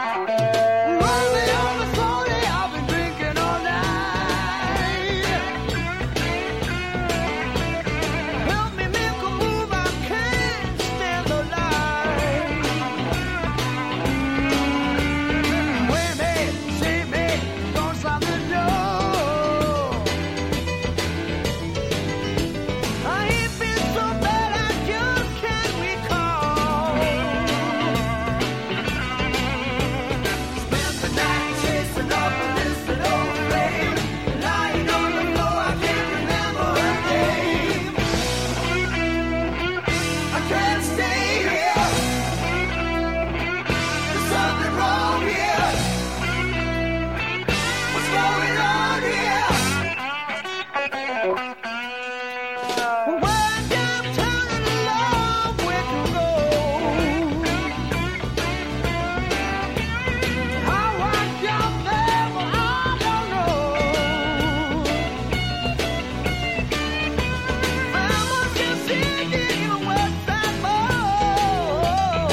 Roll me on the 40, I've been drinking all night. Help me make a move, I can't stand the light. Wait me, save me, don't stop the door. I ain't been so bad I just can't recall. Spent the night chasing up a listed old flame, lying on the floor, I can't remember her name. I can't stay here. There's something wrong here. What's going on here? When you're turning love, where to go? How I got there, well, I don't know. I must have seen you in a West Side Mall.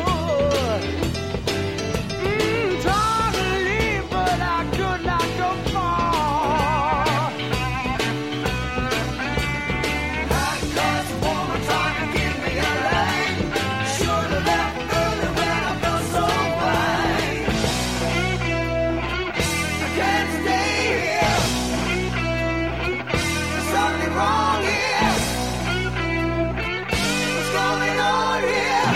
Trying to leave, but I could not go far. That cuss woman trying to give me a line. Should have left early when I felt so fine. I can't stay here. There's something wrong here. What's going on here?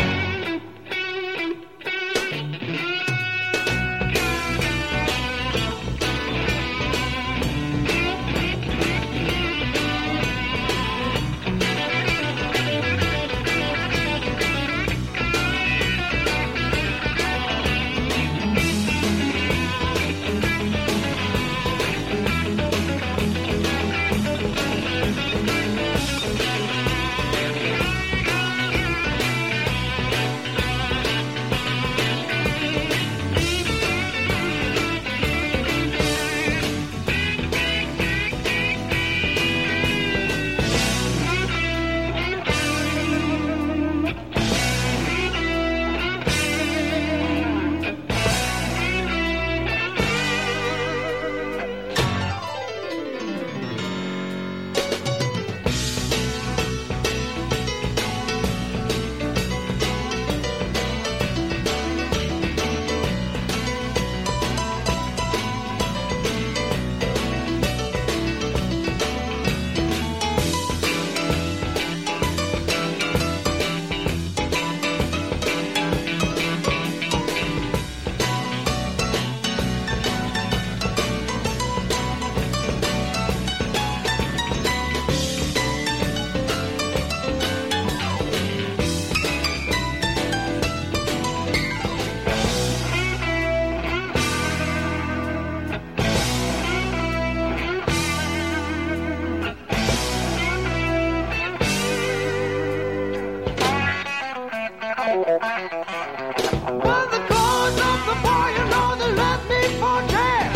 Well, the cause of the boy, you know, they left me for dead.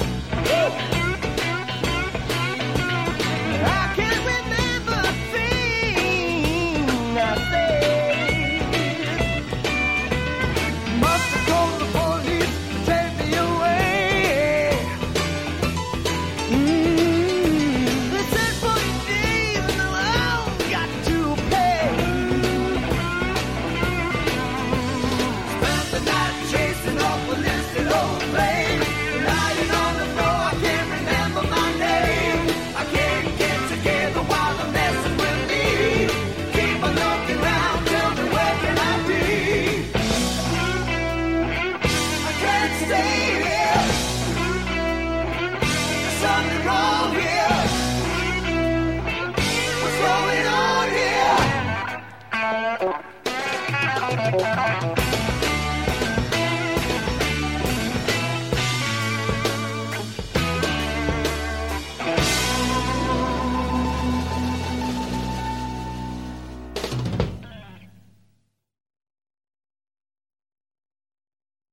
I can't remember a thing I said. Must have called the police to take me away. They said 40 days and I've got to pay. Spent the night chasing up a listed old flame, lying on the floor, I can't remember my name. I can't get together while they're messing with me. Keep on looking round, tell me where can I be? I can't stay here. There's something wrong here. What's going on here?